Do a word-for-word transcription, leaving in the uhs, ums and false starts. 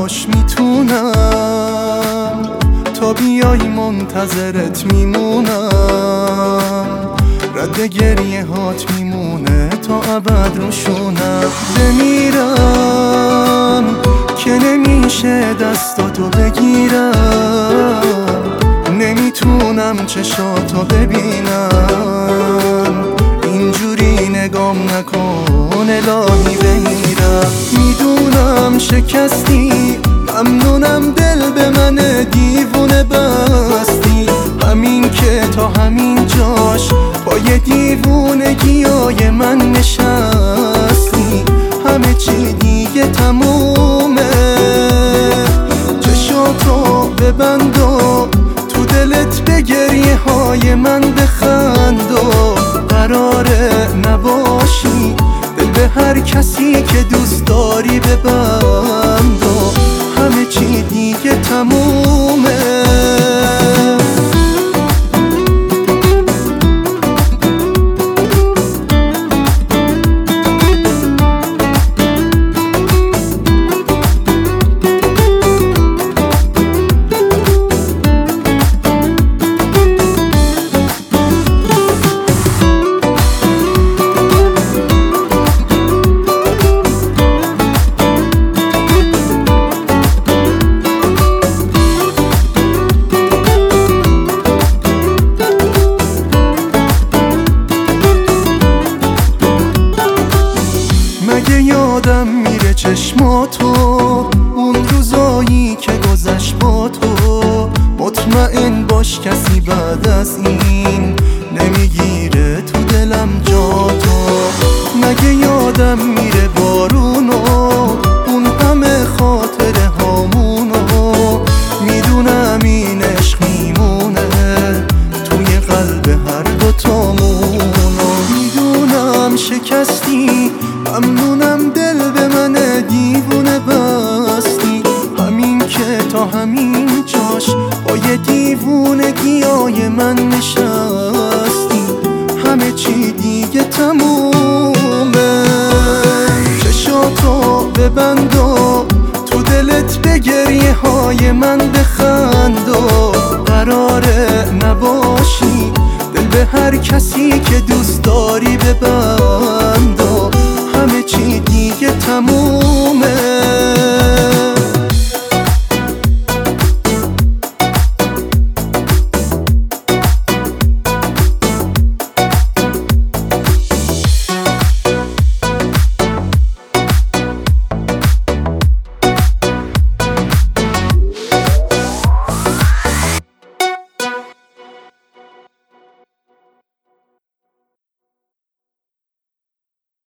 باش میتونم، تا بیای منتظرت میمونم، رد گریه هات میمونه تا ابد روشونم. بمیرم که نمیشه دستاتو بگیرم، نمیتونم چشاتو ببینم، اینجوری نگام نکن الهی بمیرم. میدونم شکستی، ممنونم دل به من دیوونه بستی، همین که تا همین جاش پای دیوونگیای من نشستی. همه چی دیگه تمومه، چشاتو ببند و تو دلت به گریه های من بخند و قراره نباشی دل به هر کسی که دوست داری ببند و همه چی دیگه تمومه. مگه یادم میره چشماتو، اون روزایی که گذشت با تو؟ مطمئن باش کسی بعد از این نمیگیره تو دلم جاتو. مگه یادم میره بارونو، اون همه خاطره هامونو؟ میدونم این عشق میمونه توی قلب هر دوتامونو. میدونم شکستی، ممنونم دل به من دیوونه بستی، همین که تا همین جاش پای دیوونگیای من نشستی. همه چی دیگه تمومه، چشاتو ببند و تو دلت به گریه های من بخند و قراره نباشی دل به هر کسی که دوست داری ببند و همه چی دیگه تمومه.